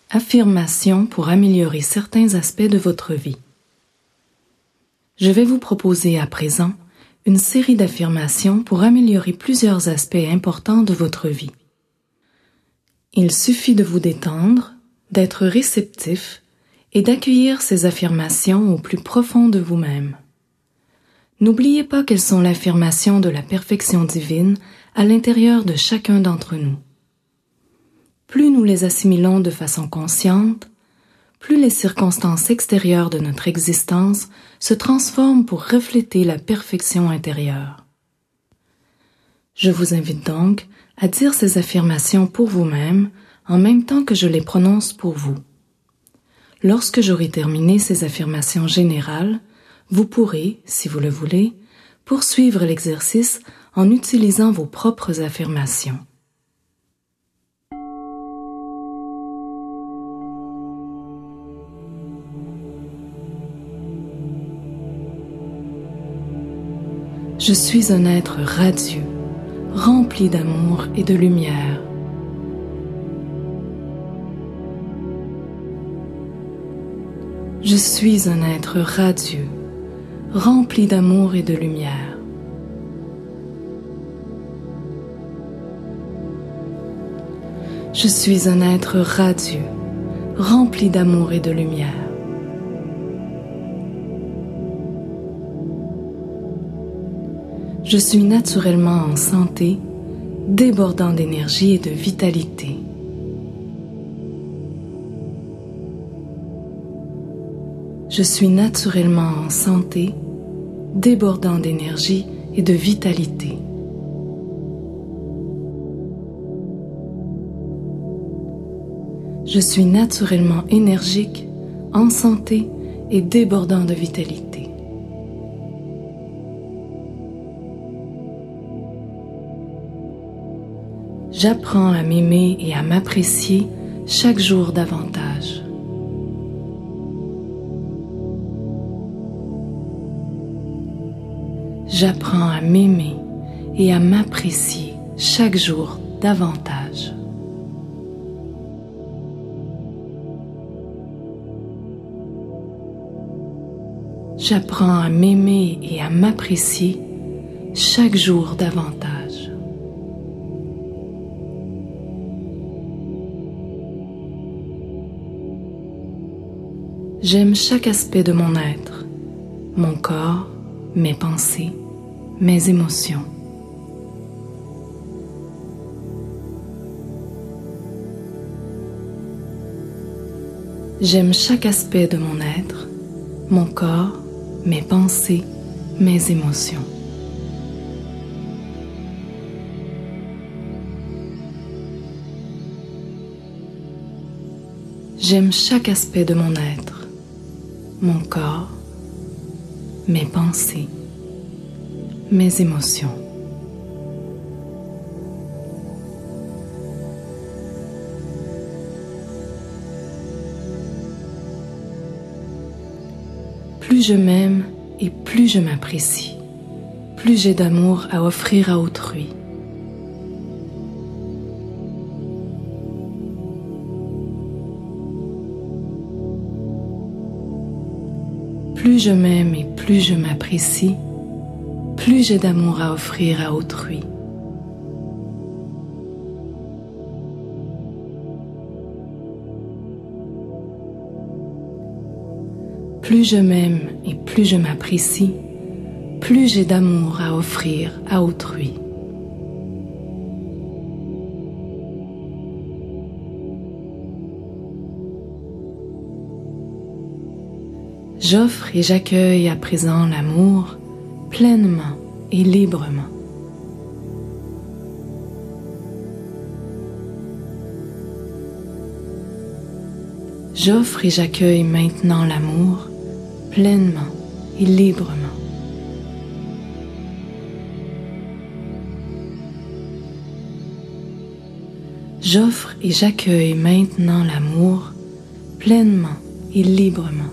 Affirmations pour améliorer certains aspects de votre vie. Je vais vous proposer à présent une série d'affirmations pour améliorer plusieurs aspects importants de votre vie. Il suffit de vous détendre, d'être réceptif et d'accueillir ces affirmations au plus profond de vous-même. N'oubliez pas qu'elles sont l'affirmation de la perfection divine à l'intérieur de chacun d'entre nous. Plus nous les assimilons de façon consciente, plus les circonstances extérieures de notre existence se transforment pour refléter la perfection intérieure. Je vous invite donc à dire ces affirmations pour vous-même en même temps que je les prononce pour vous. Lorsque j'aurai terminé ces affirmations générales, vous pourrez, si vous le voulez, poursuivre l'exercice en utilisant vos propres affirmations. Je suis un être radieux, rempli d'amour et de lumière. Je suis un être radieux, rempli d'amour et de lumière. Je suis un être radieux, rempli d'amour et de lumière. Je suis naturellement en santé, débordant d'énergie et de vitalité. Je suis naturellement en santé, débordant d'énergie et de vitalité. Je suis naturellement énergique, en santé et débordant de vitalité. J'apprends à m'aimer et à m'apprécier chaque jour davantage. J'apprends à m'aimer et à m'apprécier chaque jour davantage. J'apprends à m'aimer et à m'apprécier chaque jour davantage. J'aime chaque aspect de mon être, mon corps, mes pensées, mes émotions. J'aime chaque aspect de mon être, mon corps, mes pensées, mes émotions. J'aime chaque aspect de mon être, mon corps, mes pensées, mes émotions. Plus je m'aime et plus je m'apprécie, plus j'ai d'amour à offrir à autrui. Plus je m'aime et plus je m'apprécie, plus j'ai d'amour à offrir à autrui. Plus je m'aime et plus je m'apprécie, plus j'ai d'amour à offrir à autrui. J'offre et j'accueille à présent l'amour pleinement et librement. J'offre et j'accueille maintenant l'amour pleinement et librement. J'offre et j'accueille maintenant l'amour pleinement et librement.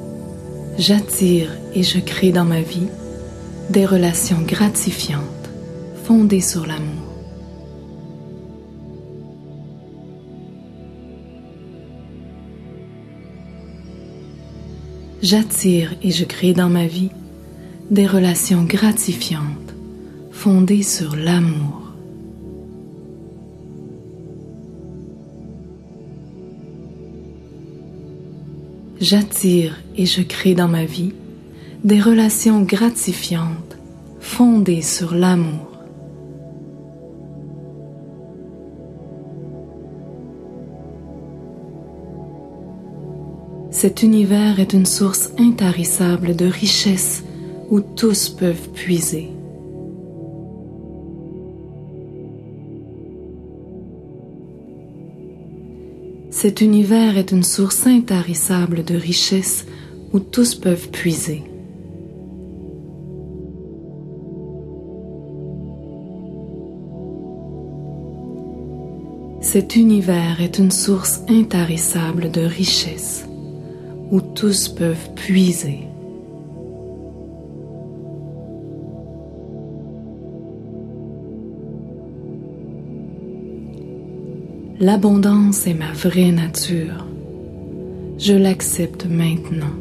J'attire et je crée dans ma vie des relations gratifiantes fondée sur l'amour. J'attire et je crée dans ma vie des relations gratifiantes, fondées sur l'amour. J'attire et je crée dans ma vie des relations gratifiantes, fondées sur l'amour. Cet univers est une source intarissable de richesse où tous peuvent puiser. Cet univers est une source intarissable de richesse où tous peuvent puiser. Cet univers est une source intarissable de richesse où tous peuvent puiser. L'abondance est ma vraie nature. Je l'accepte maintenant.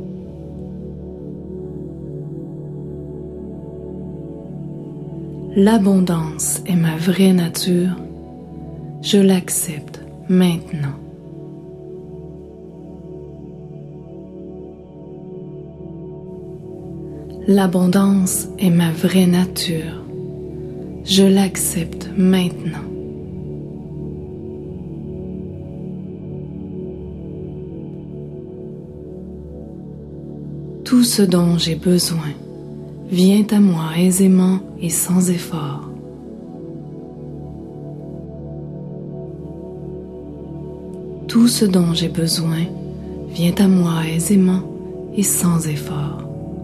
L'abondance est ma vraie nature. Je l'accepte maintenant. L'abondance est ma vraie nature. Je l'accepte maintenant. Tout ce dont j'ai besoin vient à moi aisément et sans effort. Tout ce dont j'ai besoin vient à moi aisément et sans effort.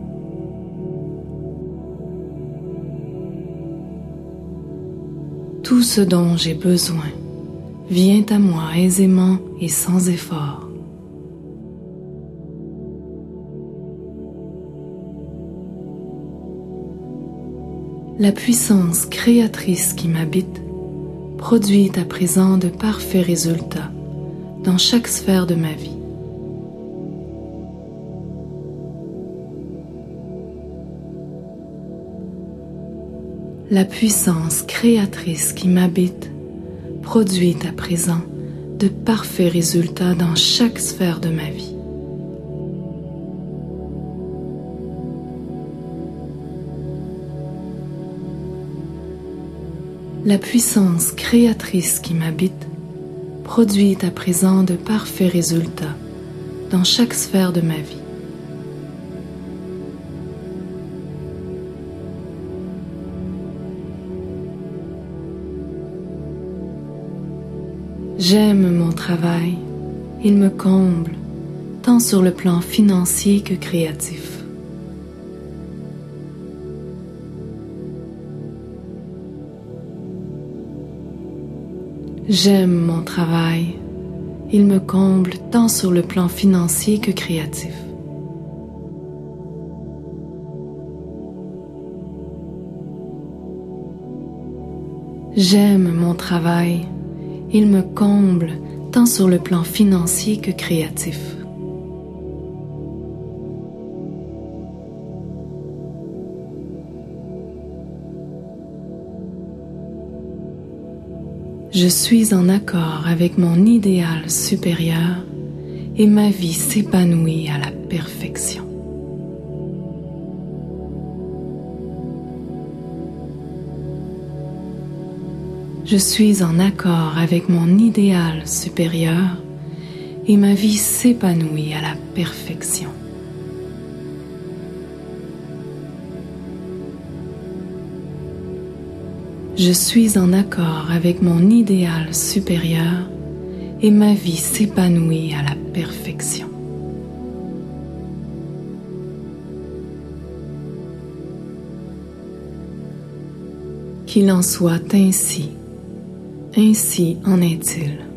Tout ce dont j'ai besoin vient à moi aisément et sans effort. La puissance créatrice qui m'habite produit à présent de parfaits résultats dans chaque sphère de ma vie. La puissance créatrice qui m'habite produit à présent de parfaits résultats dans chaque sphère de ma vie. La puissance créatrice qui m'habite produit à présent de parfaits résultats dans chaque sphère de ma vie. J'aime mon travail, il me comble, tant sur le plan financier que créatif. J'aime mon travail, il me comble tant sur le plan financier que créatif. J'aime mon travail, il me comble tant sur le plan financier que créatif. Je suis en accord avec mon idéal supérieur et ma vie s'épanouit à la perfection. Je suis en accord avec mon idéal supérieur et ma vie s'épanouit à la perfection. Je suis en accord avec mon idéal supérieur et ma vie s'épanouit à la perfection. Qu'il en soit ainsi. Ainsi en est-il.